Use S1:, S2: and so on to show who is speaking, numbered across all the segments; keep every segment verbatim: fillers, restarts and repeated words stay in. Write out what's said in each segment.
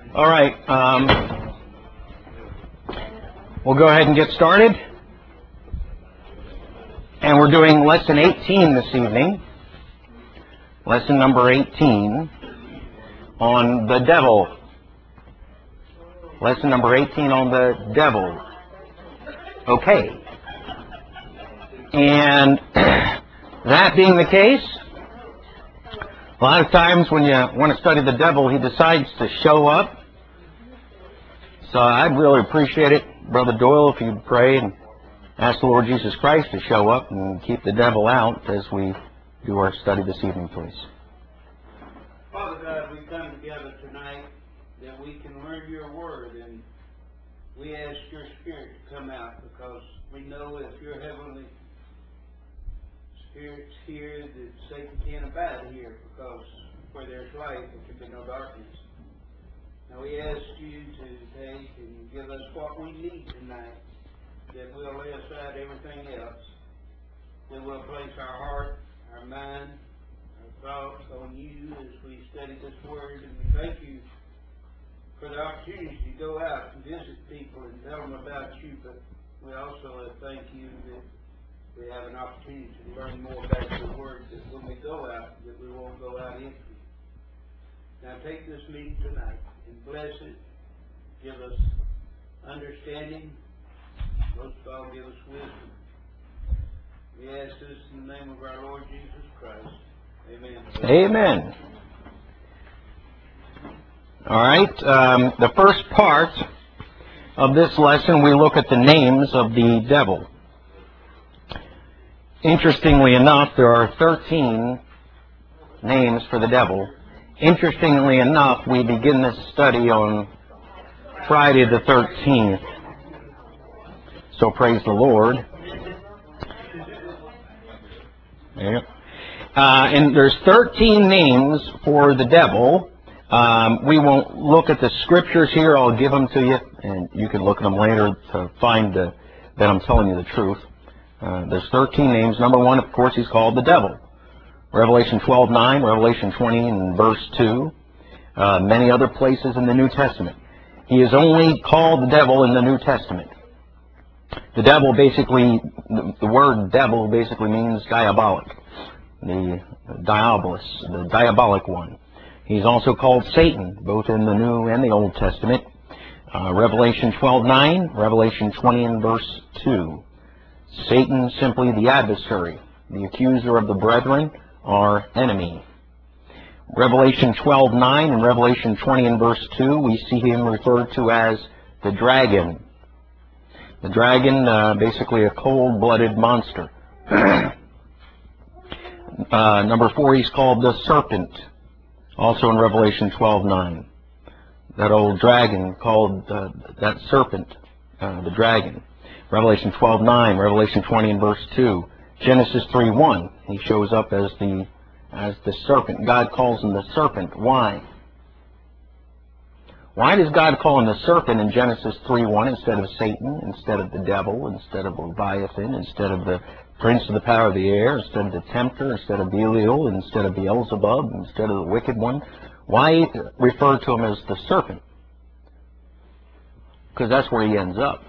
S1: All right, um, we'll go ahead and get started. And we're doing lesson eighteen this evening. Lesson number eighteen on the devil. Lesson number eighteen on the devil. Okay. And that being the case, a lot of times when you want to study the devil, he decides to show up. So I'd really appreciate it, Brother Doyle, if you'd pray and ask the Lord Jesus Christ to show up and keep the devil out as we do our study this evening, please.
S2: Father God, we come together tonight that we can learn your word, and we ask your spirit to come out, because we know if your heavenly spirit's here, that Satan can't abide here, because where there's light, there can be no darkness. Now we ask you to take and give us what we need tonight, that we'll lay aside everything else, that we'll place our heart, our mind, our thoughts on you as we study this word. And we thank you for the opportunity to go out and visit people and tell them about you, but we also thank you that we have an opportunity to learn more about your word, that when we go out, that we won't go out empty. Now take this meeting tonight and bless it. Give us understanding. Most of all, give us wisdom. We ask this in the name of our Lord Jesus Christ. Amen.
S1: Amen. All right. Um, the first part of this lesson, we look at the names of the devil. Interestingly enough, there are thirteen names for the devil. Interestingly enough, we begin this study on Friday the thirteenth. So praise the Lord. Yeah. Uh, and there's thirteen names for the devil. Um, we won't look at the scriptures here. I'll give them to you, and you can look at them later to find uh, that I'm telling you the truth. Uh, there's thirteen names. Number one, of course, he's called the devil. Revelation twelve nine, Revelation twenty and verse two, uh, many other places in the New Testament. He is only called the devil in the New Testament. The devil basically, the, the word devil basically means diabolic, the diabolus, the diabolic one. He's also called Satan, both in the New and the Old Testament. Uh, Revelation twelve nine, Revelation twenty and verse two. Satan, simply the adversary, the accuser of the brethren, our enemy. Revelation twelve nine and Revelation twenty and verse two, we see him referred to as the dragon. The dragon, uh, basically a cold-blooded monster. uh, number four, he's called the serpent, also in Revelation twelve nine. That old dragon called uh, that serpent, uh, the dragon. Revelation twelve nine, Revelation twenty and verse two. Genesis three one, he shows up as the as the serpent. God calls him the serpent. Why? Why does God call him the serpent in Genesis three one instead of Satan, instead of the devil, instead of Leviathan, instead of the prince of the power of the air, instead of the tempter, instead of Belial, instead of Beelzebub, instead of the wicked one? Why refer to him as the serpent? Because that's where he ends up.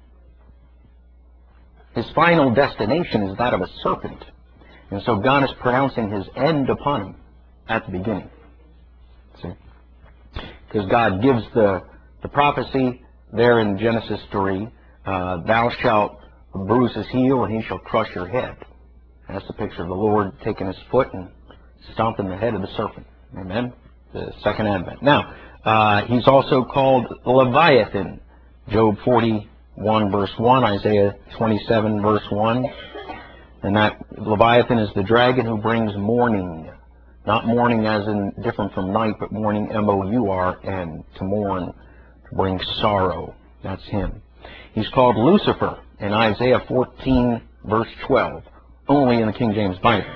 S1: His final destination is that of a serpent. And so God is pronouncing his end upon him at the beginning. See? Because God gives the, the prophecy there in Genesis three, uh, thou shalt bruise his heel and he shall crush your head. That's the picture of the Lord taking his foot and stomping the head of the serpent. Amen? The second advent. Now, uh, he's also called Leviathan. Job forty-one verse one, Isaiah twenty-seven verse one. And that Leviathan is the dragon who brings mourning. Not mourning as in different from night, but mourning, M O U R N, to mourn, to bring sorrow. That's him. He's called Lucifer in Isaiah fourteen verse twelve, only in the King James Bible.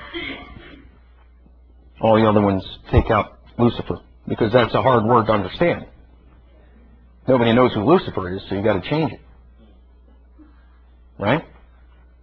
S1: All the other ones take out Lucifer, because that's a hard word to understand. Nobody knows who Lucifer is, so you got to change it. Right?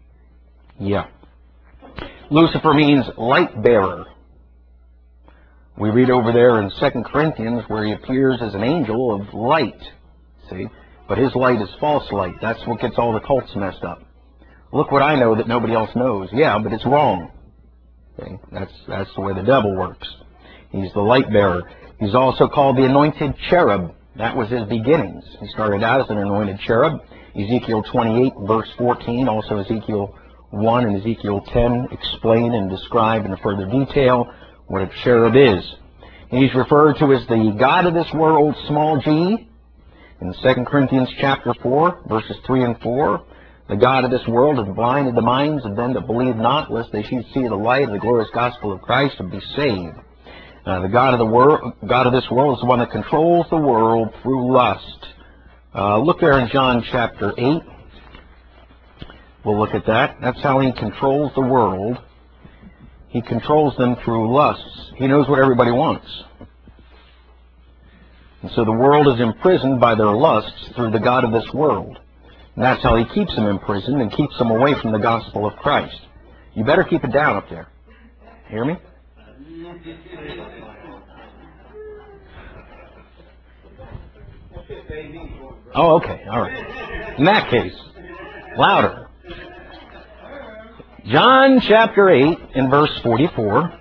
S1: Yeah. Lucifer means light bearer. We read over there in Second Corinthians where he appears as an angel of light. See? But his light is false light. That's what gets all the cults messed up. Look what I know that nobody else knows. Yeah, but it's wrong. See? That's, that's the way the devil works. He's the light bearer. He's also called the anointed cherub. That was his beginnings. He started out as an anointed cherub. Ezekiel twenty-eight, verse fourteen, also Ezekiel one and Ezekiel ten explain and describe in further detail what a cherub is. He's referred to as the God of this world, small g. In Second Corinthians chapter four, verses three and four, the God of this world has blinded the minds of them that believe not, lest they should see the light of the glorious gospel of Christ and be saved. Uh, the God of the world, God of this world is the one that controls the world through lust. Uh, look there in John chapter eight. We'll look at that. That's how he controls the world. He controls them through lusts. He knows what everybody wants. And so the world is imprisoned by their lusts through the God of this world. And that's how he keeps them imprisoned and keeps them away from the gospel of Christ. You better keep it down up there. Hear me? Oh, okay. All right. In that case, louder. John chapter eight and verse forty-four.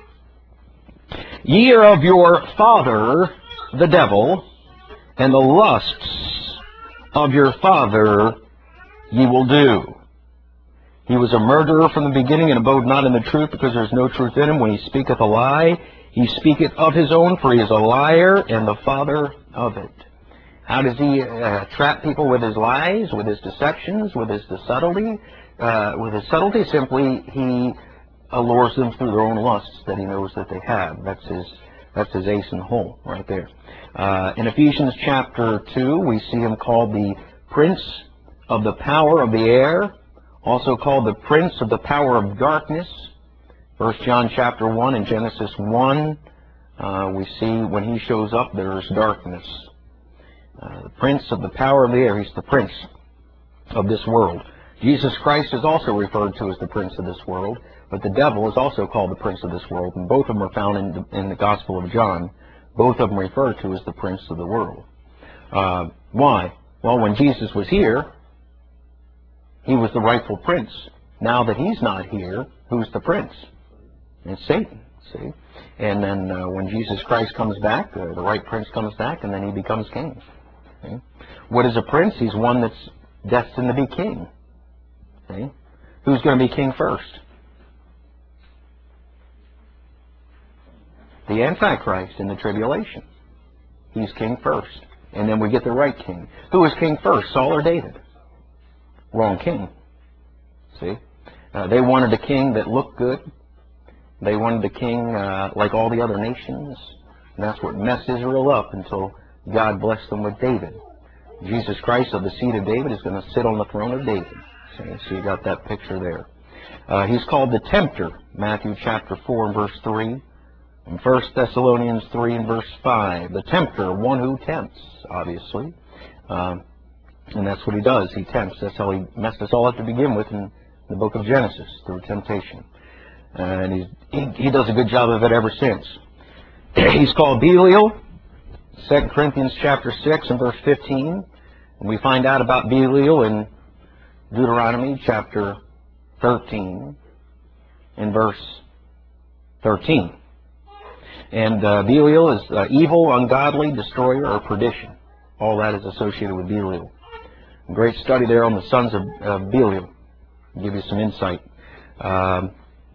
S1: Ye are of your father the devil, and the lusts of your father ye will do. He was a murderer from the beginning, and abode not in the truth, because there is no truth in him. When he speaketh a lie, he speaketh of his own, for he is a liar and the father of it. How does he uh, trap people with his lies, with his deceptions, with his subtlety? Uh, with his subtlety, simply he allures them through their own lusts that he knows that they have. That's his, that's his ace in the hole right there. Uh, in Ephesians chapter two, we see him called the prince of the power of the air, also called the prince of the power of darkness. First John chapter one and Genesis one, uh, we see when he shows up, there's darkness. Uh, the prince of the power of the air, he's the prince of this world. Jesus Christ is also referred to as the prince of this world, but the devil is also called the prince of this world, and both of them are found in the, in the Gospel of John. Both of them referred to as the prince of the world. Uh, why? Well, when Jesus was here, he was the rightful prince. Now that he's not here, who's the prince? It's Satan, see? And then uh, when Jesus Christ comes back, uh, the right prince comes back, and then he becomes king. See? What is a prince? He's one that's destined to be king. See? Who's going to be king first? The Antichrist in the tribulation. He's king first. And then we get the right king. Who is king first, Saul or David? Wrong king. See? Uh, they wanted a king that looked good. They wanted a king uh, like all the other nations. And that's what messed Israel up until God blessed them with David. Jesus Christ of the seed of David is going to sit on the throne of David. See? So you got that picture there. Uh, he's called the tempter. Matthew chapter four and verse three. And First Thessalonians three and verse five. The tempter, one who tempts, obviously. Um, and that's what he does. He tempts. That's how he messed us all up to begin with in the book of Genesis, through temptation. And he's, he, he does a good job of it ever since. He's called Belial. Second Corinthians chapter six and verse fifteen. And we find out about Belial in Deuteronomy chapter thirteen and verse thirteen. And uh, Belial is uh, evil, ungodly, destroyer, or perdition. All that is associated with Belial. A great study there on the sons of uh, Belial. I'll give you some insight. Um,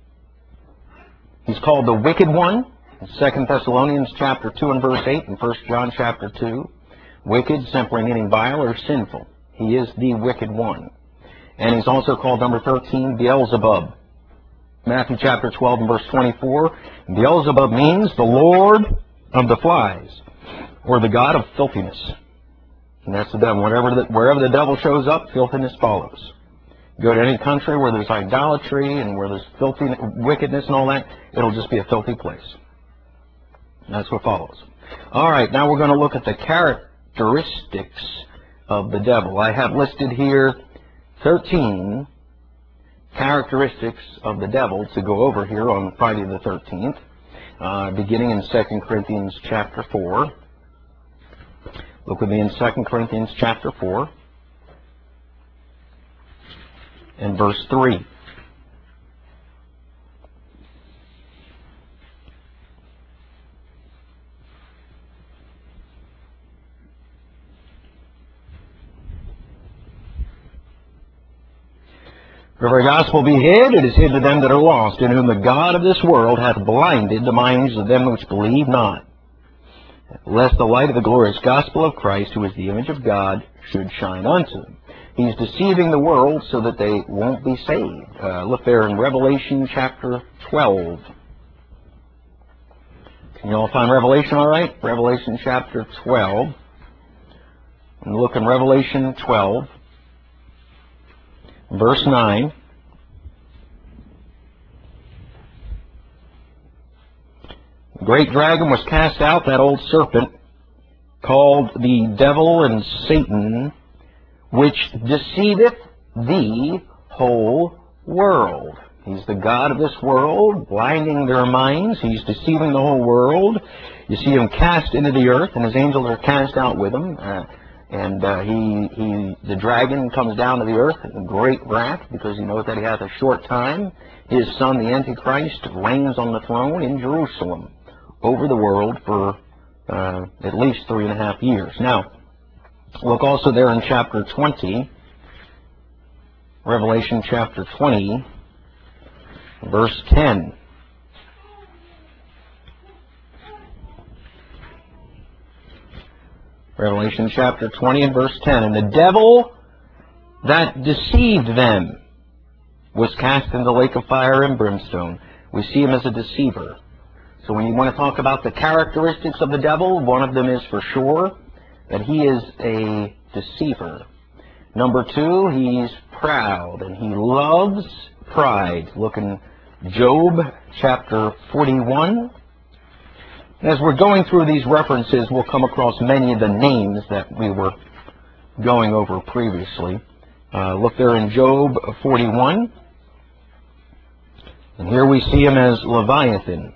S1: he's called the wicked one. In Second Thessalonians chapter two and verse eight, and First John chapter two. Wicked, simply meaning vile or sinful. He is the wicked one. And he's also called, number thirteen, Beelzebub. Matthew chapter twelve and verse twenty-four. Beelzebub means the Lord of the flies, or the god of filthiness. And that's the devil. Wherever the, wherever the devil shows up, filthiness follows. Go to any country where there's idolatry and where there's filthy wickedness and all that, it'll just be a filthy place. That's what follows. All right, now we're going to look at the characteristics of the devil. I have listed here thirteen characteristics of the devil to go over here on Friday the thirteenth. uh, beginning in Second Corinthians chapter four. Look with me in Second Corinthians chapter four and verse three. If our gospel be hid, it is hid to them that are lost, in whom the God of this world hath blinded the minds of them which believe not, lest the light of the glorious gospel of Christ, who is the image of God, should shine unto them. He's deceiving the world so that they won't be saved. Uh, look there in Revelation chapter twelve. Can you all find Revelation all right? Revelation chapter twelve. And look in Revelation twelve. Verse nine. The great dragon was cast out, that old serpent, called the devil and Satan, which deceiveth the whole world. He's the god of this world, blinding their minds. He's deceiving the whole world. You see him cast into the earth, and his angels are cast out with him. Uh, And uh, he, he, the dragon comes down to the earth in great wrath, because he knows that he hath a short time. His son, the Antichrist, reigns on the throne in Jerusalem over the world for uh, at least three and a half years. Now, look also there in chapter twenty, Revelation chapter twenty, verse ten. Revelation chapter twenty and verse ten. And the devil that deceived them was cast into the lake of fire and brimstone. We see him as a deceiver. So when you want to talk about the characteristics of the devil, one of them is for sure that he is a deceiver. Number two, he's proud, and he loves pride. Look in Job chapter forty-one. As we're going through these references, we'll come across many of the names that we were going over previously. Uh, look there in Job forty-one. And here we see him as Leviathan.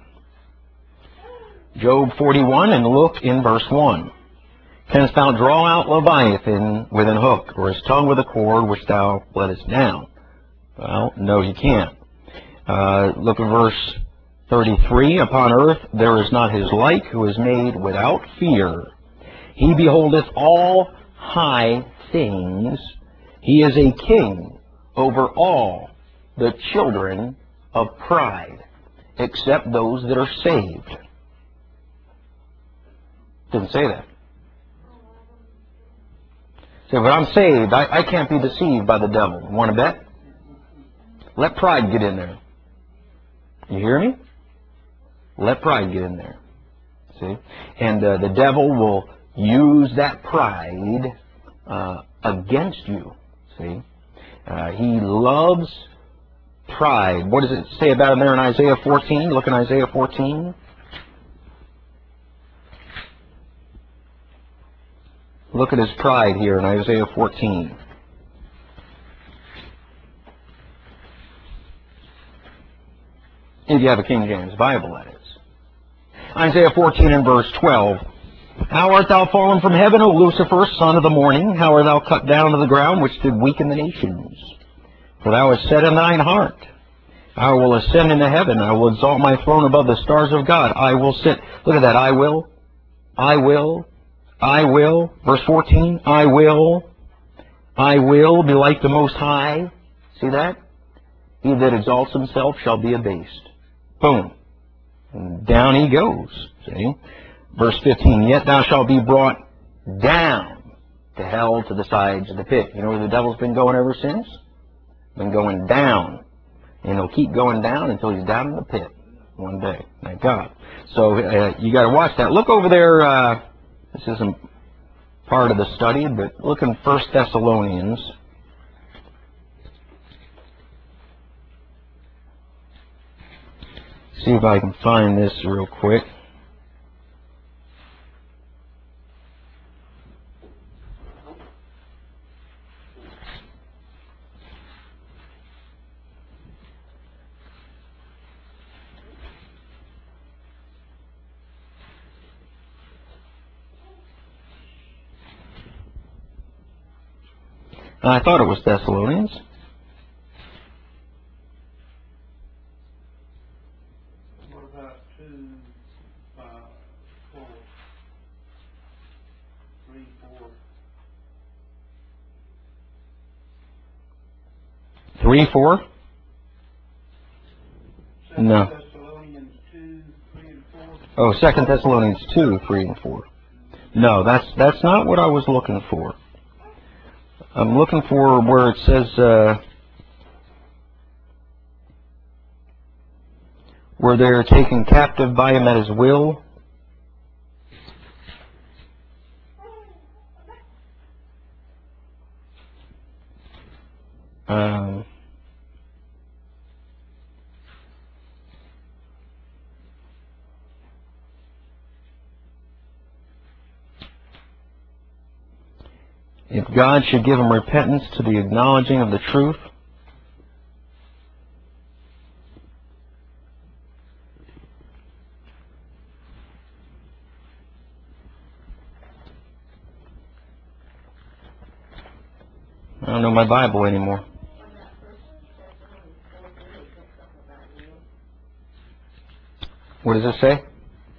S1: Job forty-one, and look in verse one. Canst thou draw out Leviathan with an hook, or his tongue with a cord which thou lettest down? Well, no, you can't. Uh, look at verse thirty-three. Upon earth there is not his like, who is made without fear. He beholdeth all high things. He is a king over all the children of pride, except those that are saved. Didn't say that. So if I'm saved, I, I can't be deceived by the devil. Want to bet? Let pride get in there. You hear me? Let pride get in there. See? And uh, the devil will use that pride uh, against you. See? Uh, he loves pride. What does it say about him there in Isaiah fourteen? Look in Isaiah fourteen. Look at his pride here in Isaiah fourteen. If you have a King James Bible, that is. Isaiah fourteen and verse twelve. How art thou fallen from heaven, O Lucifer, son of the morning? How art thou cut down to the ground, which did weaken the nations? For thou hast said in thine heart, I will ascend into heaven, I will exalt my throne above the stars of God. I will sit. Look at that. I will. I will. I will. Verse fourteen. I will. I will be like the Most High. See that? He that exalts himself shall be abased. Boom. And down he goes. See? Verse fifteen. Yet thou shalt be brought down to hell, to the sides of the pit. You know where the devil's been going ever since? Been going down. And he'll keep going down until he's down in the pit one day. Thank God. So uh, you got to watch that. Look over there. Uh, this isn't part of the study, but look in First Thessalonians. See if I can find this real quick. I thought it was Thessalonians.
S2: What about two, uh, four? Three, four?
S1: Three, four? No.
S2: Second Thessalonians two, three and four?
S1: Oh, Second Thessalonians two, three and four. No, that's that's not what I was looking for. I'm looking for where it says uh, where they're taken captive by him at his will. Um, if God should give him repentance to the acknowledging of the truth, I don't know my Bible anymore. What does it say?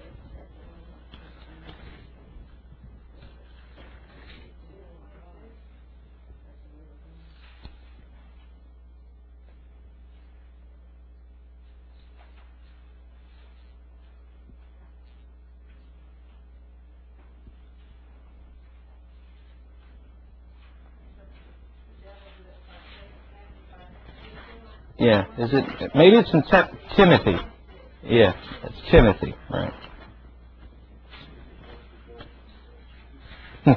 S1: Yeah, is it? Maybe it's in Te- Timothy. Yeah, it's Timothy, right? I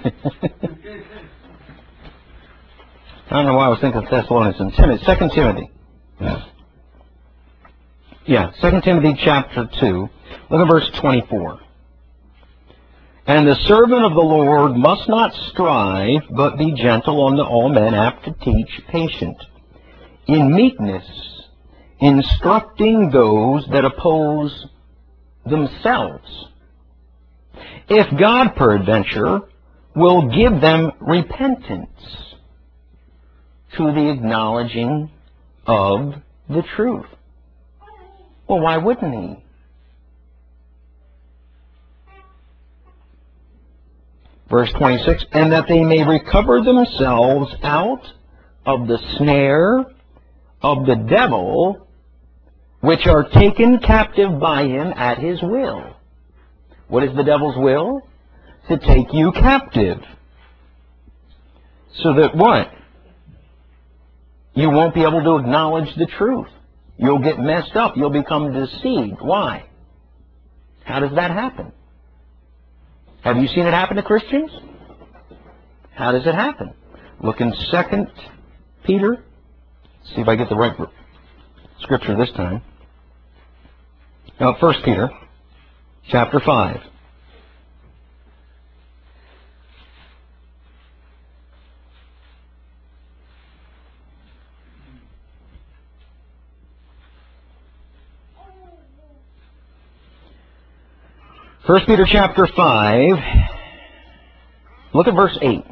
S1: don't know why I was thinking Thessalonians and Timothy. Second Timothy. Yeah, Second Timothy chapter two. Look at verse twenty-four. And the servant of the Lord must not strive, but be gentle unto all men, apt to teach, patient, in meekness, instructing those that oppose themselves, if God peradventure will give them repentance to the acknowledging of the truth. Well, why wouldn't he? Verse twenty-six, and that they may recover themselves out of the snare of the devil, which are taken captive by him at his will. What is the devil's will? To take you captive. So that what? You won't be able to acknowledge the truth. You'll get messed up. You'll become deceived. Why? How does that happen? Have you seen it happen to Christians? How does it happen? Look in Second Peter. See if I get the right scripture this time. No, First Peter, chapter five. First Peter chapter five. Look at verse eight.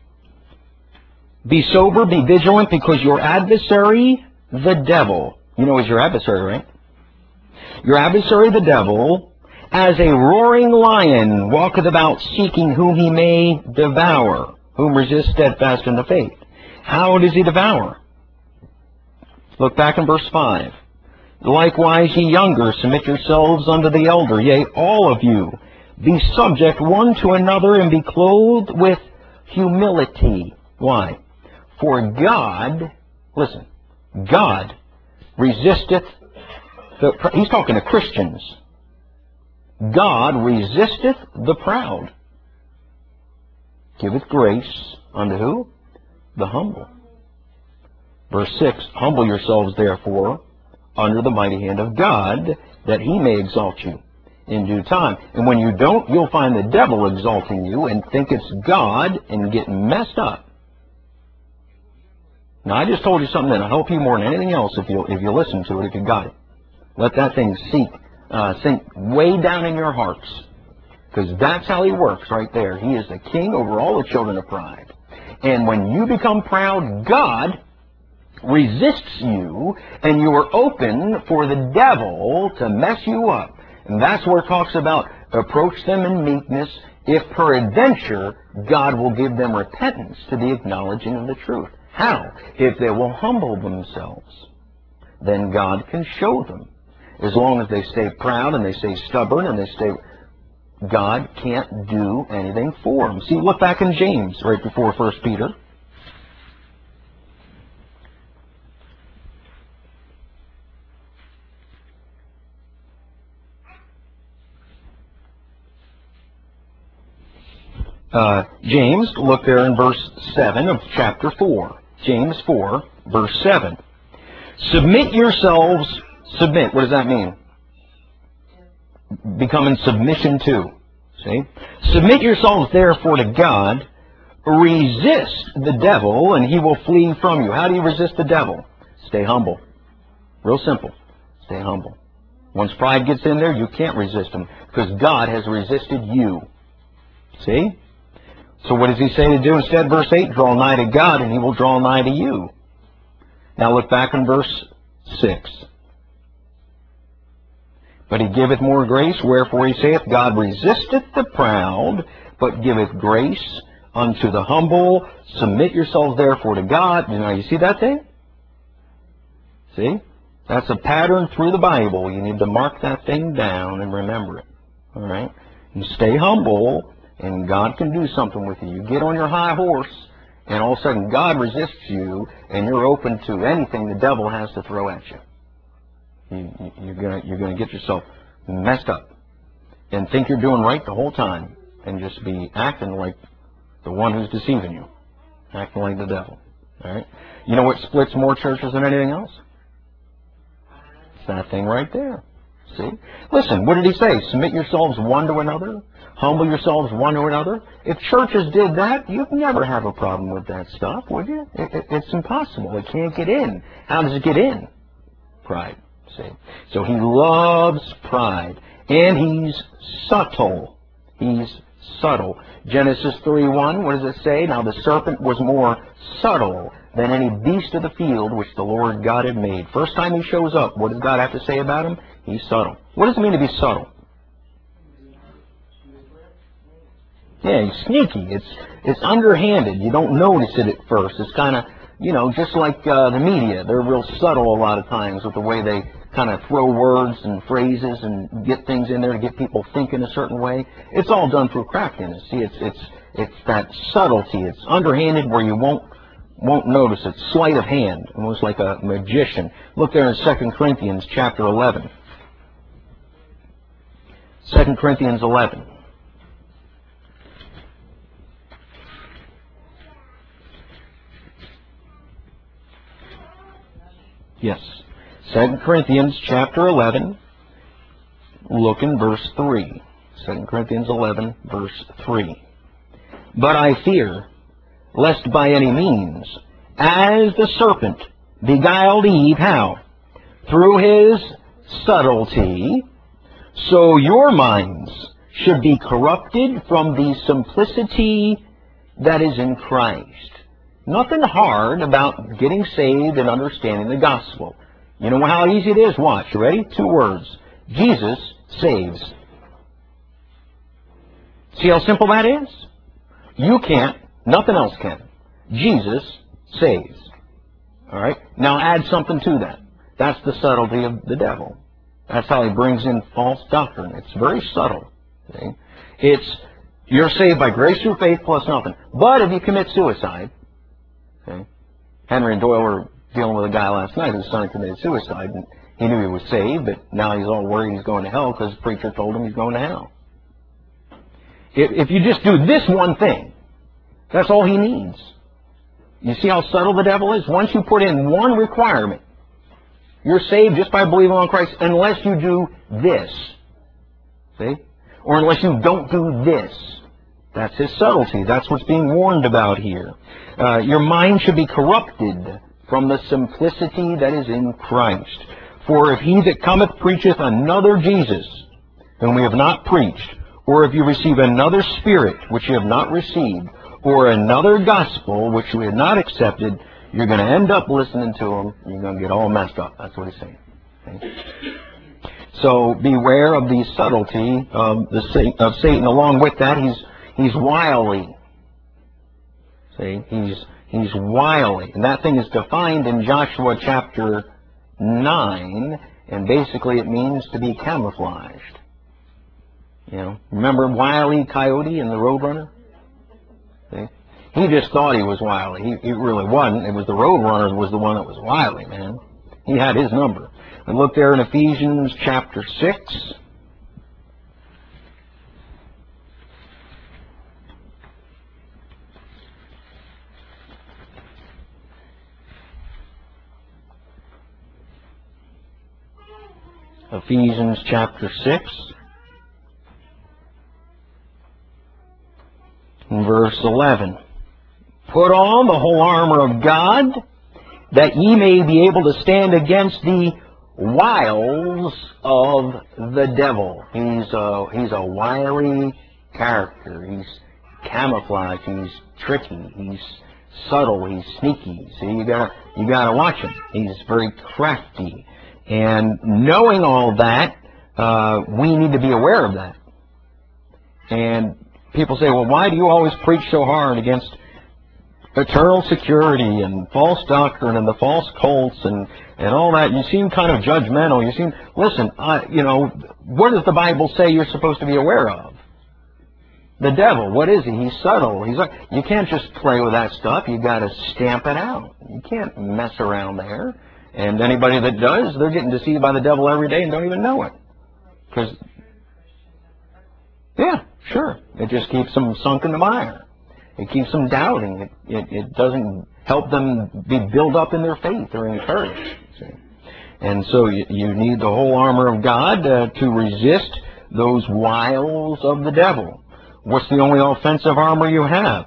S1: Be sober, be vigilant, because your adversary, the devil, you know he's your adversary, right? Your adversary, the devil, as a roaring lion, walketh about seeking whom he may devour, whom resist steadfast in the faith. How does he devour? Look back in verse five. Likewise, ye younger, submit yourselves unto the elder. Yea, all of you, be subject one to another, and be clothed with humility. Why? For God, listen, God resisteth, the, he's talking to Christians. God resisteth the proud. Giveth grace unto who? The humble. Verse six, humble yourselves therefore under the mighty hand of God, that he may exalt you in due time. And when you don't, you'll find the devil exalting you and think it's God and get messed up. Now, I just told you something that'll help you more than anything else if you if you listen to it, if you got it. Let that thing sink, uh, sink way down in your hearts. Because that's how he works right there. He is the king over all the children of pride. And when you become proud, God resists you, and you are open for the devil to mess you up. And that's where it talks about approach them in meekness, if peradventure God will give them repentance to the acknowledging of the truth. How? If they will humble themselves, then God can show them. As long as they stay proud and they stay stubborn and they stay, God can't do anything for them. See, look back in James right before First Peter. Uh, James, look there in verse seven of chapter four. James four, verse seven. Submit yourselves, submit, what does that mean? Become in submission to. See? Submit yourselves therefore to God, resist the devil, and he will flee from you. How do you resist the devil? Stay humble. Real simple. Stay humble. Once pride gets in there, you can't resist him, because God has resisted you. See? So what does he say to do instead? Verse eight, draw nigh to God, and he will draw nigh to you. Now look back in verse six. But he giveth more grace, wherefore he saith, God resisteth the proud, but giveth grace unto the humble. Submit yourselves therefore to God. You know, you see that thing? See? That's a pattern through the Bible. You need to mark that thing down and remember it. All right? You stay humble, and God can do something with you. You get on your high horse, and all of a sudden God resists you, and you're open to anything the devil has to throw at you. you, you you're gonna you're gonna get yourself messed up, and think you're doing right the whole time, and just be acting like the one who's deceiving you, acting like the devil. All right. You know what splits more churches than anything else? It's that thing right there. See? Listen, what did he say? Submit yourselves one to another. Humble yourselves one to another. If churches did that, you'd never have a problem with that stuff, would you? It, it, it's impossible. It can't get in. How does it get in? Pride. See? So he loves pride. And he's subtle. He's subtle. Genesis three one, what does it say? Now the serpent was more subtle than any beast of the field which the Lord God had made. First time he shows up, what does God have to say about him? He's subtle. What does it mean to be subtle? Yeah, he's sneaky. It's it's underhanded. You don't notice it at first. It's kind of, you know, just like uh, the media. They're real subtle a lot of times with the way they kind of throw words and phrases and get things in there to get people thinking a certain way. It's all done through craftiness. See, it's it's it's that subtlety. It's underhanded where you won't won't notice it. Sleight of hand, almost like a magician. Look there in Second Corinthians chapter eleven. Second Corinthians eleven. Yes. Second Corinthians chapter eleven. Look in verse three. Second Corinthians eleven, verse three. But I fear, lest by any means, as the serpent beguiled Eve, how? Through his subtlety, so your minds should be corrupted from the simplicity that is in Christ. Nothing hard about getting saved and understanding the gospel. You know how easy it is? Watch. You ready? Two words. Jesus saves. See how simple that is? You can't. Nothing else can. Jesus saves. All right? Now add something to that. That's the subtlety of the devil. That's how he brings in false doctrine. It's very subtle. See? It's, you're saved by grace through faith plus nothing. But if you commit suicide, okay? Henry and Doyle were dealing with a guy last night whose son committed suicide, and he knew he was saved, but now he's all worried he's going to hell because the preacher told him he's going to hell. If, if you just do this one thing, that's all he needs. You see how subtle the devil is? Once you put in one requirement, you're saved just by believing on Christ unless you do this. See? Or unless you don't do this. That's his subtlety. That's what's being warned about here. Uh, your mind should be corrupted from the simplicity that is in Christ. For if he that cometh preacheth another Jesus, whom we have not preached, or if you receive another spirit which you have not received, or another gospel which you had not accepted, you're going to end up listening to them. You're going to get all messed up. That's what he's saying. Okay? So beware of the subtlety of the of Satan. Along with that, he's he's wily. See, he's he's wily, and that thing is defined in Joshua chapter nine, and basically it means to be camouflaged. You know, remember Wile E. Coyote in the Roadrunner? See? He just thought he was wily. He, he really wasn't. It was the Roadrunner that was the one that was wily, man. He had his number. And look there in Ephesians chapter six. Ephesians chapter six. In verse eleven. Put on the whole armor of God, that ye may be able to stand against the wiles of the devil. He's a, he's a wily character. He's camouflaged. He's tricky. He's subtle. He's sneaky. So you gotta, you gotta watch him. He's very crafty. And knowing all that, uh, we need to be aware of that. And people say, well, why do you always preach so hard against eternal security and false doctrine and the false cults and, and all that? You seem kind of judgmental. You seem, listen, uh, you know, what does the Bible say you're supposed to be aware of? The devil, what is he? He's subtle. He's like, you can't just play with that stuff. You got to stamp it out. You can't mess around there. And anybody that does, they're getting deceived by the devil every day and don't even know it. Because, yeah, sure. It just keeps them sunk in the mire. It keeps them doubting. It, it, it doesn't help them be built up in their faith or encouraged. See? And so you, you need the whole armor of God uh, to resist those wiles of the devil. What's the only offensive armor you have?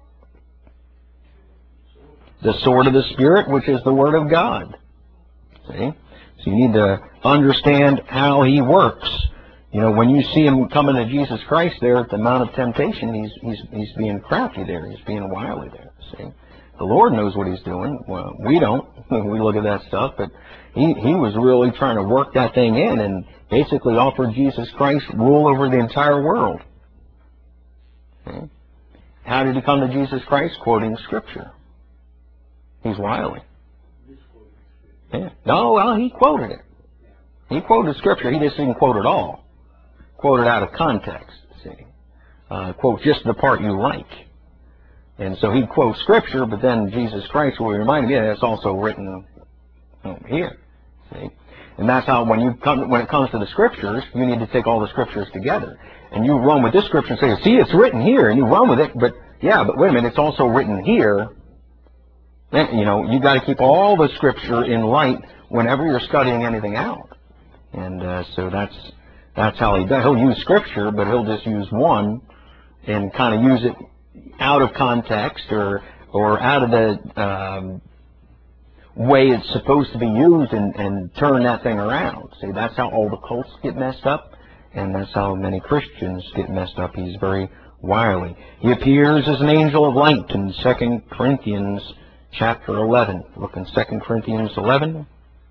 S1: The sword of the Spirit, which is the Word of God. See? So you need to understand how he works. You know, when you see him coming to Jesus Christ there at the Mount of Temptation, he's he's he's being crafty there. He's being wily there. See, the Lord knows what he's doing. Well, we don't. We look at that stuff, but he he was really trying to work that thing in and basically offered Jesus Christ rule over the entire world. See? How did he come to Jesus Christ? Quoting Scripture. He's wily. Yeah. No, well, he quoted it. He quoted Scripture. He just didn't quote it all. Quoted out of context. See, uh, quote just the part you like. And so he quotes Scripture, but then Jesus Christ will remind him, yeah, it's also written here. See, and that's how when you come when it comes to the Scriptures, you need to take all the Scriptures together, and you run with this Scripture and say, see, it's written here, and you run with it. But yeah, but wait a minute, it's also written here. Then, you know, you got to keep all the Scripture in light whenever you're studying anything out. And uh, so that's that's how he does. He'll use Scripture, but he'll just use one and kind of use it out of context or or out of the um, way it's supposed to be used, and, and turn that thing around. See, that's how all the cults get messed up, and that's how many Christians get messed up. He's very wily. He appears as an angel of light in Second Corinthians chapter eleven. Look in Second Corinthians eleven.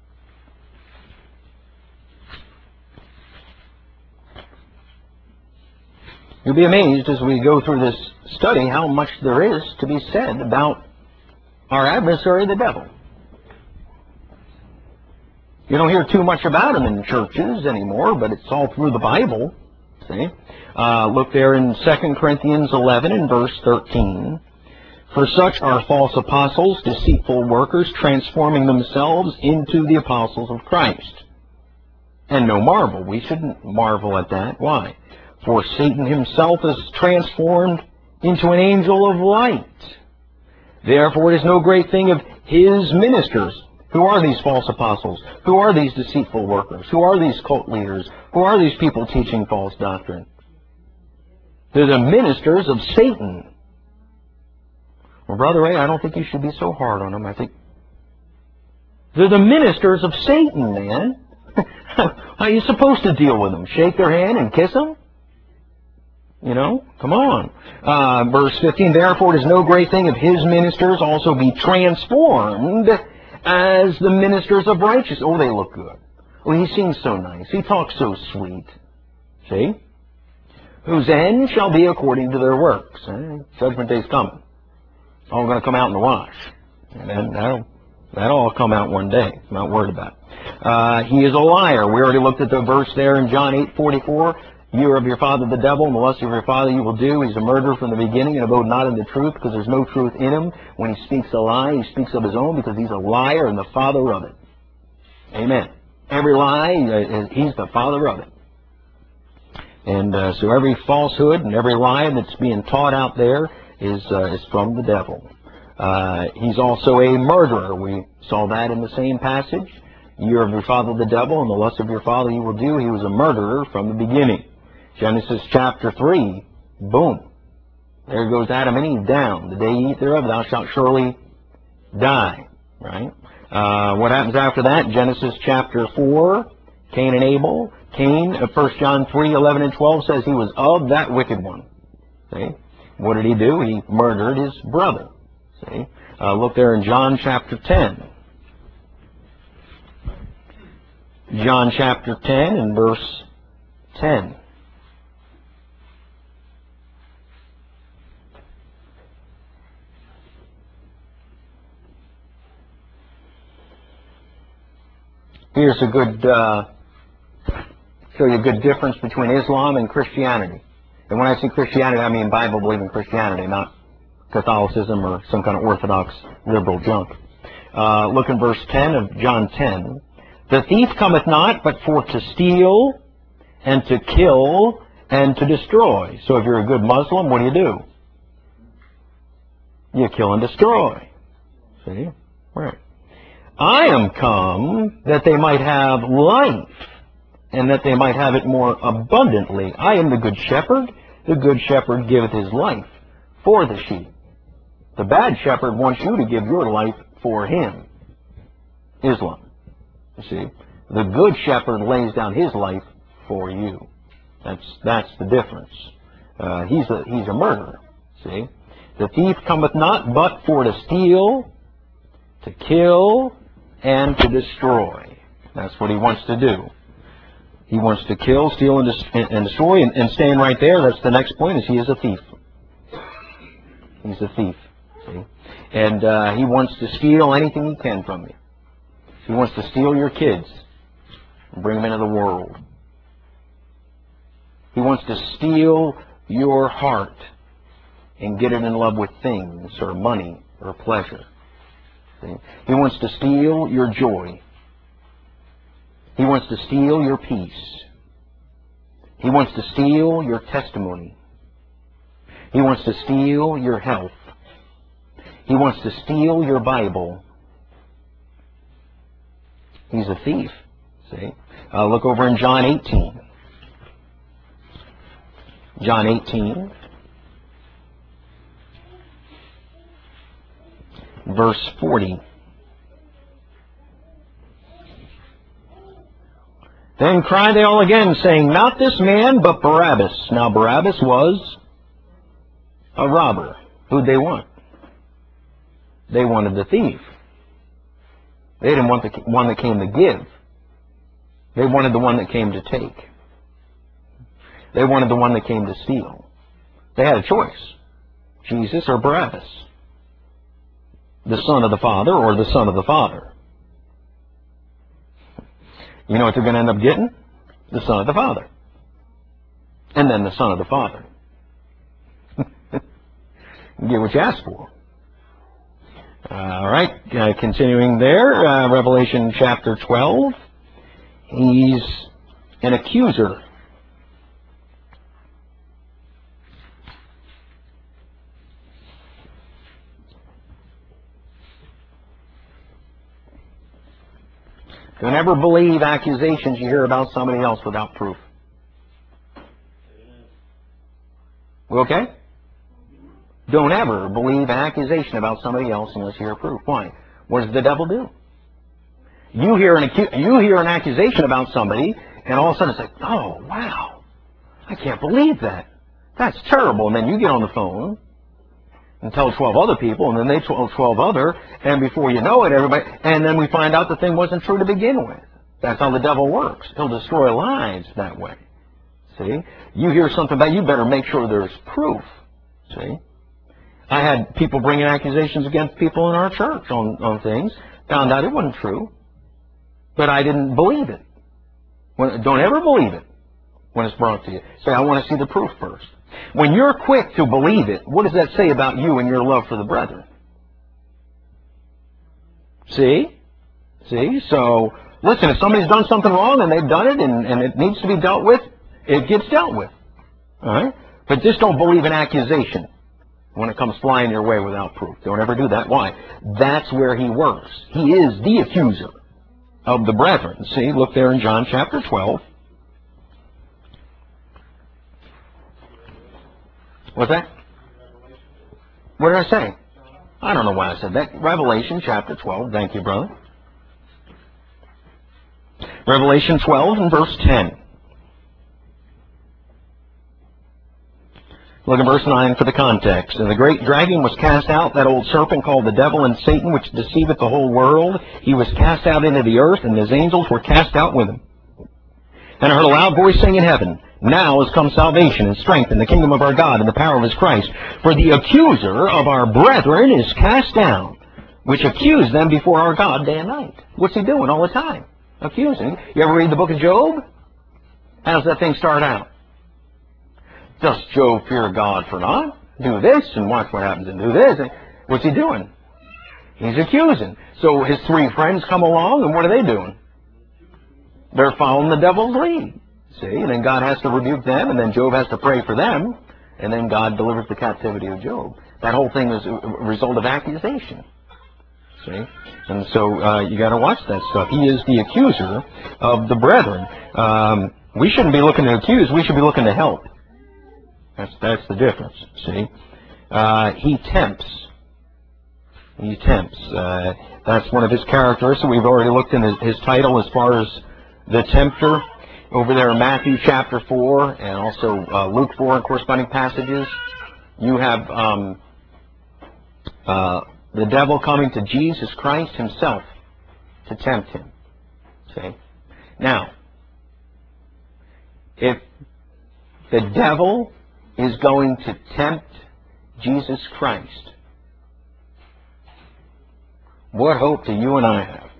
S1: You'll be amazed as we go through this study how much there is to be said about our adversary, the devil. You don't hear too much about him in churches anymore, but it's all through the Bible. See? Uh, look there in Second Corinthians eleven and verse thirteen. For such are false apostles, deceitful workers, transforming themselves into the apostles of Christ. And no marvel. We shouldn't marvel at that. Why? For Satan himself is transformed into an angel of light. Therefore it is no great thing if his ministers, who are these false apostles, who are these deceitful workers, who are these cult leaders, who are these people teaching false doctrine? They're the ministers of Satan. Well, Brother Ray, I don't think you should be so hard on them. I think they're the ministers of Satan, man. How are you supposed to deal with them? Shake their hand and kiss them? You know, come on. Uh, verse fifteen, therefore it is no great thing if his ministers also be transformed as the ministers of righteousness. Oh, they look good. Oh, he seems so nice. He talks so sweet. See? Whose end shall be according to their works. Eh? Judgment day's coming. It's all going to come out in the wash. And then that'll, that'll all come out one day. I'm not worried about it. Uh, he is a liar. We already looked at the verse there in John eight forty-four. You are of your father the devil, and the lust of your father you will do. He's a murderer from the beginning, and abode not in the truth, because there's no truth in him. When he speaks a lie, he speaks of his own, because he's a liar and the father of it. Amen. Every lie, uh, he's the father of it. And uh, so every falsehood and every lie that's being taught out there is, uh, is from the devil. Uh, he's also a murderer. We saw that in the same passage. You are of your father the devil, and the lust of your father you will do. He was a murderer from the beginning. Genesis chapter three, boom. There goes Adam and Eve down. The day you eat thereof, thou shalt surely die. Right? Uh, what happens after that? Genesis chapter four, Cain and Abel. Cain, uh, First John three, eleven and twelve says he was of that wicked one. See? What did he do? He murdered his brother. See? Uh, look there in John chapter ten. John chapter ten and verse ten. Here's a good, uh, show you a good difference between Islam and Christianity. And when I say Christianity, I mean Bible-believing Christianity, not Catholicism or some kind of orthodox liberal junk. Uh, look in verse ten of John ten. The thief cometh not but for to steal and to kill and to destroy. So if you're a good Muslim, what do you do? You kill and destroy. See? Right. I am come that they might have life, and that they might have it more abundantly. I am the good shepherd. The good shepherd giveth his life for the sheep. The bad shepherd wants you to give your life for him. Islam. You see, the good shepherd lays down his life for you. That's that's the difference. Uh, he's a he's a murderer. See, the thief cometh not but for to steal, to kill, and to destroy. That's what he wants to do. He wants to kill, steal, and, des and destroy. And, and staying right there, that's the next point, is he is a thief. He's a thief. See? And uh, he wants to steal anything he can from you. He wants to steal your kids and bring them into the world. He wants to steal your heart and get it in love with things or money or pleasure. See? He wants to steal your joy. He wants to steal your peace. He wants to steal your testimony. He wants to steal your health. He wants to steal your Bible. He's a thief. See? Uh, look over in John eighteen. John eighteen. Verse forty. Then cried they all again, saying, not this man, but Barabbas. Now Barabbas was a robber. Who'd they want? They wanted the thief. They didn't want the one that came to give. They wanted the one that came to take. They wanted the one that came to steal. They had a choice. Jesus or Barabbas. The son of the Father or the son of the Father. You know what they're going to end up getting? The son of the Father. And then the son of the Father. You get what you ask for. All right, uh, continuing there, uh, Revelation chapter twelve. He's an accuser. Don't ever believe accusations you hear about somebody else without proof. Okay? Don't ever believe an accusation about somebody else unless you hear proof. Why? What does the devil do? You hear an acu you hear an accusation about somebody, and all of a sudden it's like, oh, wow, I can't believe that. That's terrible. And then you get on the phone and tell twelve other people, and then they tell twelve other, and before you know it, everybody, and then we find out the thing wasn't true to begin with. That's how the devil works. He'll destroy lives that way. See? You hear something about it, you better make sure there's proof. See? I had people bringing accusations against people in our church on, on things, found out it wasn't true, but I didn't believe it. When, don't ever believe it when it's brought to you. Say, I want to see the proof first. When you're quick to believe it, what does that say about you and your love for the brethren? See? See? So, listen, if somebody's done something wrong and they've done it and, and it needs to be dealt with, it gets dealt with. All right? But just don't believe an accusation when it comes flying your way without proof. Don't ever do that. Why? That's where he works. He is the accuser of the brethren. See? Look there in John chapter twelve. What's that? What did I say? I don't know why I said that. Revelation chapter twelve. Thank you, brother. Revelation twelve and verse ten. Look at verse nine for the context. And the great dragon was cast out, that old serpent called the devil and Satan, which deceiveth the whole world. He was cast out into the earth, and his angels were cast out with him. And I heard a loud voice saying in heaven, Now is come salvation and strength in the kingdom of our God and the power of his Christ. For the accuser of our brethren is cast down, which accused them before our God day and night. What's he doing all the time? Accusing. You ever read the book of Job? How does that thing start out? Does Job fear God for not? Do this and watch what happens and do this. What's he doing? He's accusing. So his three friends come along, and what are they doing? They're following the devil's lead. See? And then God has to rebuke them, and then Job has to pray for them, and then God delivers the captivity of Job. That whole thing is a result of accusation. See? And so uh, you got to watch that stuff. He is the accuser of the brethren. Um, we shouldn't be looking to accuse. We should be looking to help. That's, that's the difference, see? Uh, he tempts. He tempts. Uh, that's one of his characteristics. We've already looked in his, his title as far as the tempter. Over there in Matthew chapter four and also uh, Luke four and corresponding passages, you have um, uh, the devil coming to Jesus Christ himself to tempt him. See? Now, if the devil is going to tempt Jesus Christ, what hope do you and I have?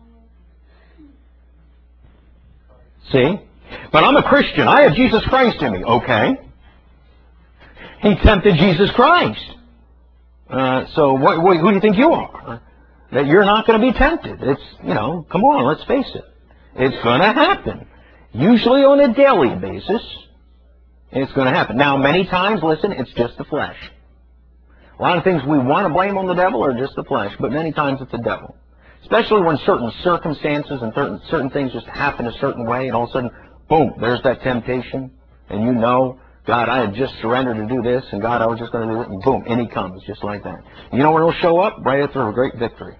S1: See? But I'm a Christian. I have Jesus Christ in me. Okay. He tempted Jesus Christ. Uh, so what, what, who do you think you are? That you're not going to be tempted. It's, you know, come on, let's face it. It's going to happen. Usually on a daily basis. It's going to happen. Now, many times, listen, it's just the flesh. A lot of things we want to blame on the devil are just the flesh, but many times it's the devil. Especially when certain circumstances and certain, certain things just happen a certain way, and all of a sudden, boom, there's that temptation, and you know, God, I had just surrendered to do this, and God, I was just going to do it, and boom, in he comes, just like that. You know when it'll show up? Right after a great victory.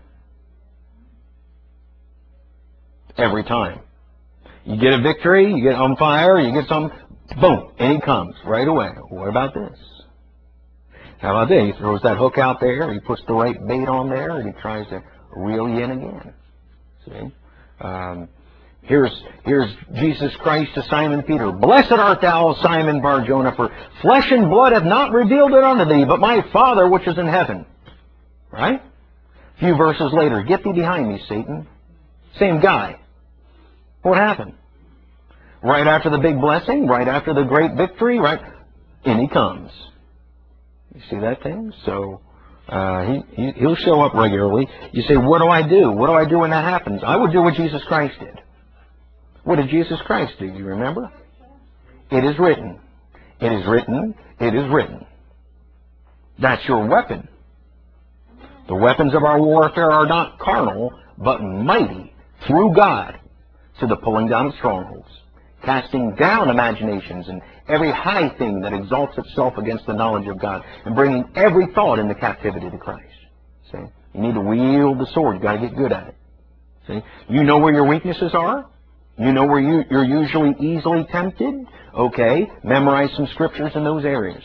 S1: Every time. You get a victory, you get on fire, you get some... Boom, and he comes right away. What about this? How about this? He throws that hook out there, he puts the right bait on there, and he tries to reel you in again. See? Um, here's, here's Jesus Christ to Simon Peter. Blessed art thou, Simon Bar-Jonah, for flesh and blood have not revealed it unto thee, but my Father which is in heaven. Right? A few verses later, get thee behind me, Satan. Same guy. What happened? Right after the big blessing, right after the great victory, right, in he comes. You see that thing? So uh, he, he, he'll show up regularly. You say, what do I do? What do I do when that happens? I would do what Jesus Christ did. What did Jesus Christ do? You remember? It is written. It is written. It is written. That's your weapon. The weapons of our warfare are not carnal, but mighty through God to the pulling down of strongholds, casting down imaginations and every high thing that exalts itself against the knowledge of God, and bringing every thought into captivity to Christ. See? You need to wield the sword. You've got to get good at it. See? You know where your weaknesses are. You know where you, you're usually easily tempted? Okay, memorize some scriptures in those areas.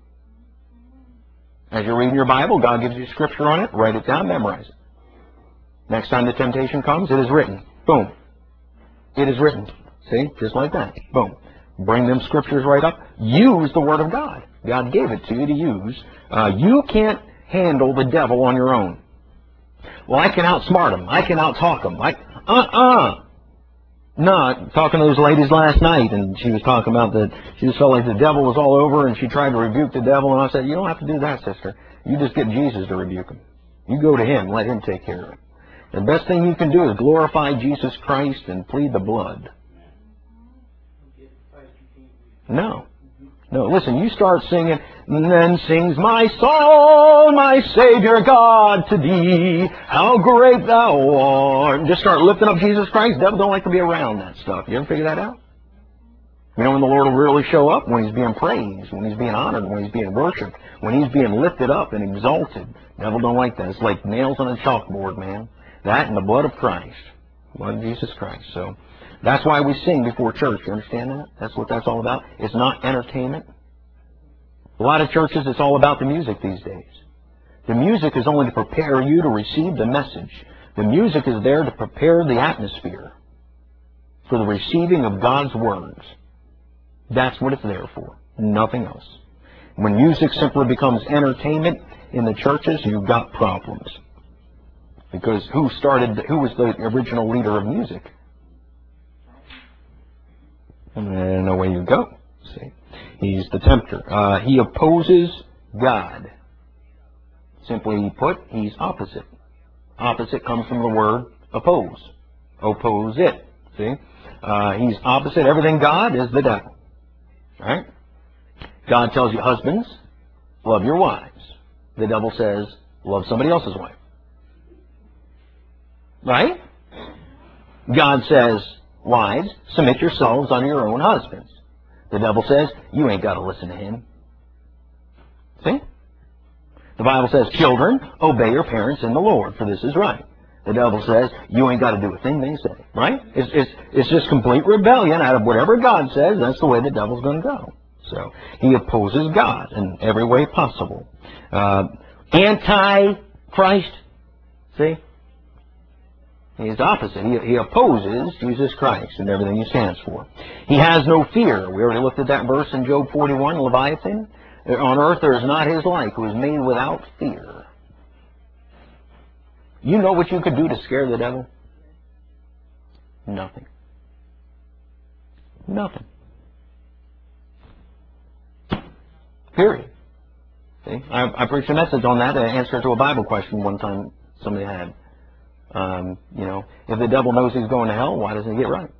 S1: As you're reading your Bible, God gives you scripture on it, write it down, memorize it. Next time the temptation comes, it is written. Boom. It is written. See? Just like that. Boom. Bring them scriptures right up. Use the Word of God. God gave it to you to use. Uh, you can't handle the devil on your own. Well, I can outsmart him. I can outtalk him. I, uh-uh. No, talking to those ladies last night, and she was talking about that she just felt like the devil was all over, and she tried to rebuke the devil, and I said, you don't have to do that, sister. You just get Jesus to rebuke him. You go to him. Let him take care of it. The best thing you can do is glorify Jesus Christ and plead the blood. No. No, listen, you start singing, and then sings my soul, my Savior God, to thee, how great thou art. And just start lifting up Jesus Christ. Devil don't like to be around that stuff. You ever figure that out? You know when the Lord will really show up? When he's being praised, when he's being honored, when he's being worshipped, when he's being lifted up and exalted. Devil don't like that. It's like nails on a chalkboard, man. That and the blood of Christ. Blood of Jesus Christ. So that's why we sing before church. You understand that? That's what that's all about. It's not entertainment. A lot of churches, it's all about the music these days. The music is only to prepare you to receive the message. The music is there to prepare the atmosphere for the receiving of God's words. That's what it's there for. Nothing else. When music simply becomes entertainment in the churches, you've got problems. Because who started, who was the original leader of music? And away you go. See, he's the tempter. Uh, he opposes God. Simply put, he's opposite. Opposite comes from the word oppose. Oppose it. See, uh, he's opposite. Everything God is the devil. Right? God tells you, husbands, love your wives. The devil says, love somebody else's wife. Right? God says, wives, submit yourselves unto your own husbands. The devil says, you ain't got to listen to him. See? The Bible says, children, obey your parents in the Lord, for this is right. The devil says, you ain't got to do a thing they say. Right? It's, it's, it's just complete rebellion out of whatever God says. That's the way the devil's going to go. So, he opposes God in every way possible. Uh, Anti-Christ. See? He's opposite. He, he opposes Jesus Christ and everything he stands for. He has no fear. We already looked at that verse in Job forty-one, Leviathan. On earth there is not his like, who is made without fear. You know what you could do to scare the devil? Nothing. Nothing. Period. See? I, I preached a message on that, an answer to a Bible question one time somebody had. Um, you know, if the devil knows he's going to hell, why doesn't he get right?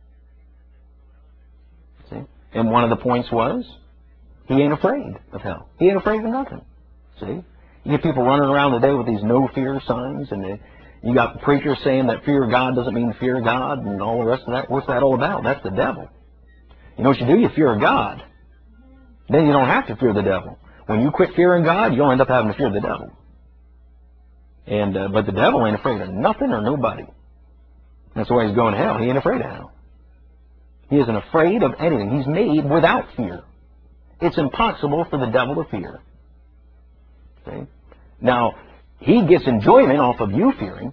S1: See? And one of the points was, he ain't afraid of hell. He ain't afraid of nothing. See? You get people running around today with these no-fear signs, and they, you got preachers saying that fear of God doesn't mean fear God, and all the rest of that. What's that all about? That's the devil. You know what you do? You fear God. Then you don't have to fear the devil. When you quit fearing God, you'll end up having to fear the devil. And uh, but the devil ain't afraid of nothing or nobody. That's why he's going to hell. He ain't afraid of hell. He isn't afraid of anything. He's made without fear. It's impossible for the devil to fear. See? Now, he gets enjoyment off of you fearing.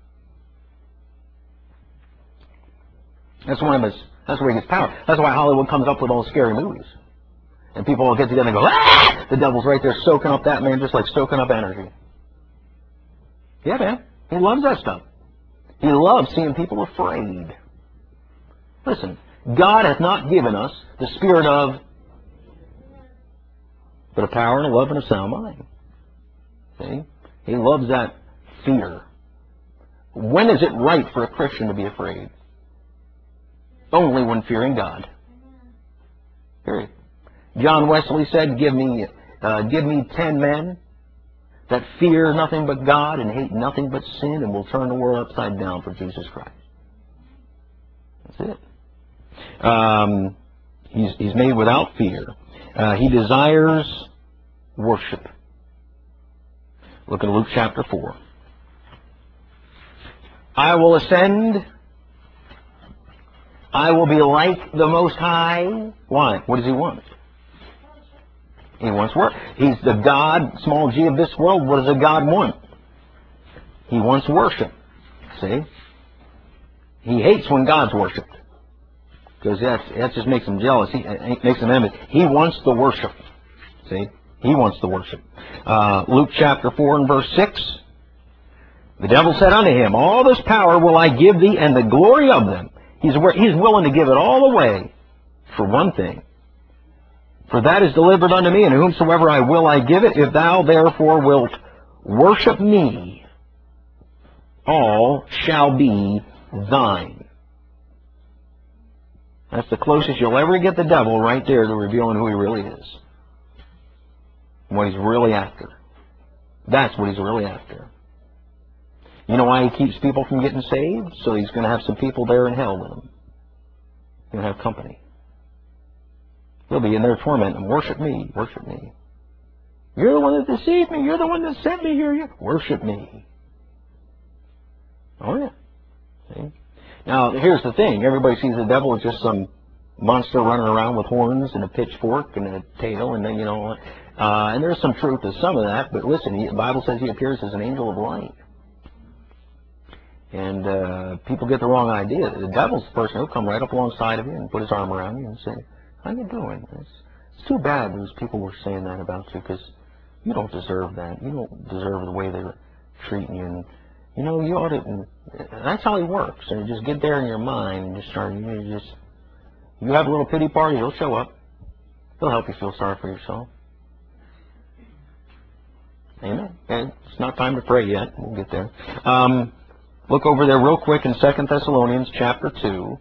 S1: That's one of his. That's where he gets power. That's why Hollywood comes up with all scary movies. And people will get together and go, ah! The devil's right there soaking up that man, just like soaking up energy. Yeah, man. He loves that stuff. He loves seeing people afraid. Listen, God hath not given us the spirit of, but a power and a love and a sound mind. See? He loves that fear. When is it right for a Christian to be afraid? Only when fearing God. Period. John Wesley said, give me, uh, give me ten men that fear nothing but God and hate nothing but sin, and will turn the world upside down for Jesus Christ. That's it. Um, he's, he's made without fear. Uh, he desires worship. Look at Luke chapter four. I will ascend I will be like the Most High. Why? What does he want? He wants work. He's the God, small g, of this world. What does a God want? He wants worship. See? He hates when God's worshipped. Because that, that just makes him jealous. He, it makes him envious. He wants the worship. See? He wants the worship. Uh, Luke chapter four and verse six. The devil said unto him, all this power will I give thee, and the glory of them. He's, he's willing to give it all away for one thing. For that is delivered unto me, and to whomsoever I will I give it. If thou therefore wilt worship me, all shall be thine. That's the closest you'll ever get the devil right there to revealing who he really is. What he's really after. That's what he's really after. You know why he keeps people from getting saved? So he's going to have some people there in hell with him. He'll have company. He'll be in their torment and worship me, worship me. You're the one that deceived me. You're the one that sent me here. You worship me. Oh, yeah. See? Now, here's the thing. Everybody sees the devil as just some monster running around with horns and a pitchfork and a tail, and then, you know, uh, and there's some truth to some of that, but listen, the Bible says he appears as an angel of light. And uh, people get the wrong idea. The devil's the person who'll come right up alongside of you and put his arm around you and say, how you doing? It's, it's too bad those people were saying that about you, because you don't deserve that. You don't deserve the way they're treating you. And, you know, you ought to, and that's how he works. And you just get there in your mind and just start, you just, you have a little pity party, he'll show up. He'll help you feel sorry for yourself. Amen. And it's not time to pray yet. We'll get there. Um, look over there real quick in Second Thessalonians chapter two.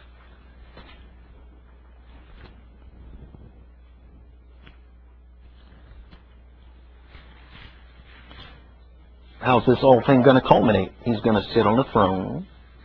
S1: How's this whole thing going to culminate? He's going to sit on the throne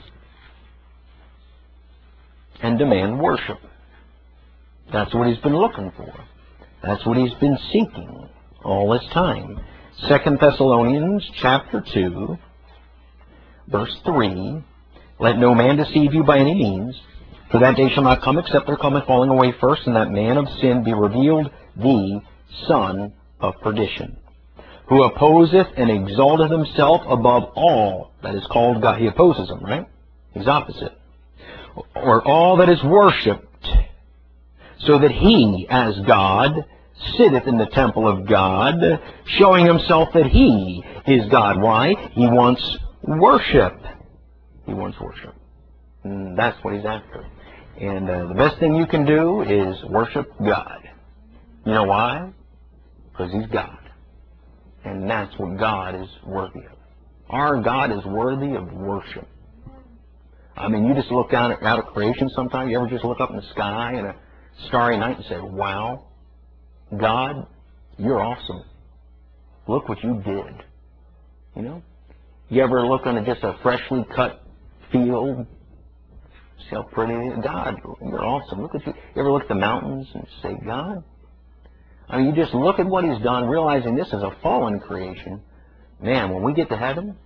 S1: and demand worship. That's what he's been looking for. That's what he's been seeking all this time. Second Thessalonians chapter two, verse three. Let no man deceive you by any means, for that day shall not come except there come a falling away first, and that man of sin be revealed, the son of perdition, who opposeth and exalteth himself above all that is called God. He opposes him, right? He's opposite. Or all that is worshipped, so that he, as God, sitteth in the temple of God, showing himself that he is God. Why? He wants worship. He wants worship. And that's what he's after. And uh, the best thing you can do is worship God. You know why? Because he's God. And that's what God is worthy of. Our God is worthy of worship. I mean, you just look down at, out at creation sometime. You ever just look up in the sky in a starry night and say, wow, God, you're awesome. Look what you did. You know? You ever look on a, just a freshly cut field? See how pretty it is? God, you're awesome. Look at you. You ever look at the mountains and say, God? I mean, you just look at what he's done, realizing this is a fallen creation. Man, when we get to heaven,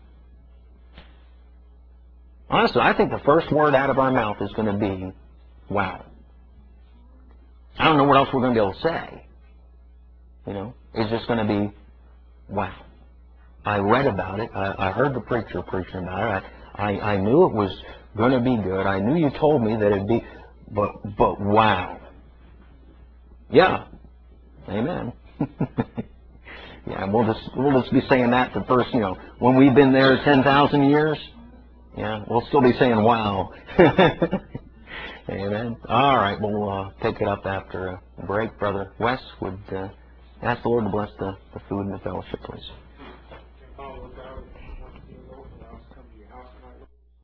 S1: honestly, I think the first word out of our mouth is going to be, wow. I don't know what else we're going to be able to say. You know, it's just going to be, wow. I read about it. I, I heard the preacher preaching about it. I, I, I knew it was going to be good. I knew you told me that it'd be, but, but wow. Yeah. Amen. Yeah, we'll just, we'll just be saying that the first, you know, when we've been there ten thousand years. Yeah, we'll still be saying, wow. Amen. All right, we'll uh, take it up after a break. Brother Wes would uh, ask the Lord to bless the, the food and the fellowship, please.